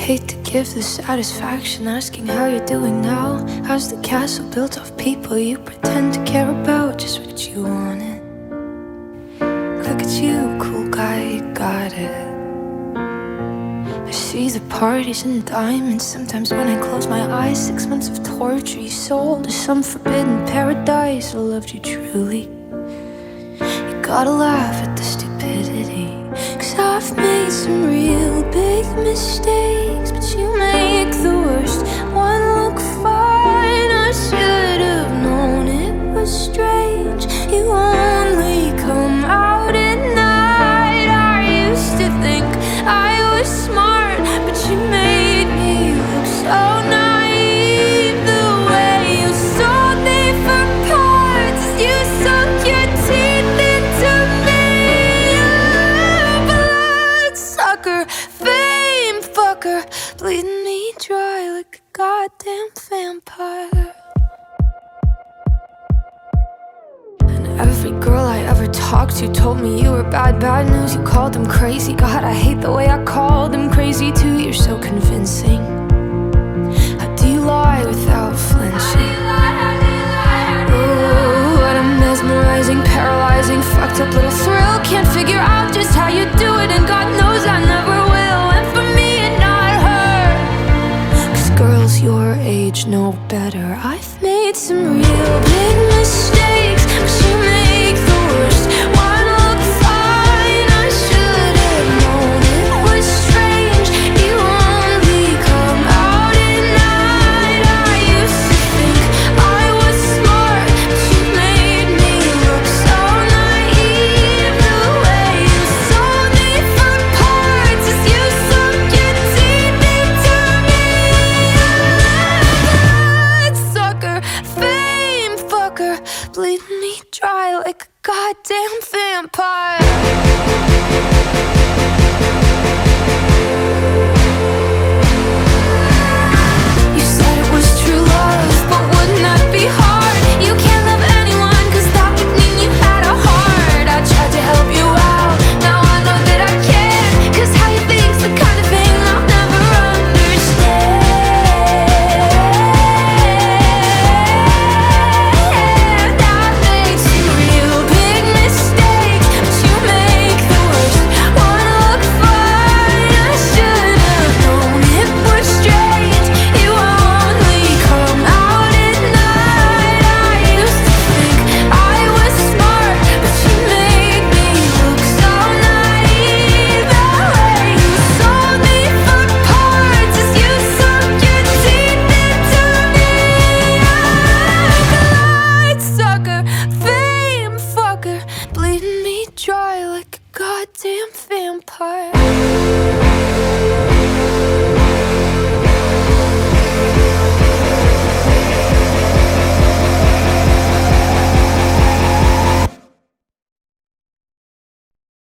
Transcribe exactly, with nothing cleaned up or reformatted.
hate to give the satisfaction asking how you're doing now. How's the castle built of people you pretend to care about? Just what you wanted. Look at you, cool guy, you got it. I see the parties and diamonds. Sometimes when I close my eyes, six months of torture you sold to some forbidden paradise. I loved you truly. You gotta laugh at the stupidity, 'cause I've made some real big mistakes, but you make the worst one look fine. I should have known it was strange. You only come out at night. I used to think I was smart, but you made me look so naive. The way you sold me for parts, you sunk your teeth into me. Bloodsucker, fame fucker, bleeding me dry like a goddamn vampire. And every girl I ever talked to told me you were bad, bad news. You called them crazy. God, I hate the way I called them crazy too. You're so convincing. How do you lie without flinching? Oh, what a mesmerizing, paralyzing, fucked up little thrill. Can't figure out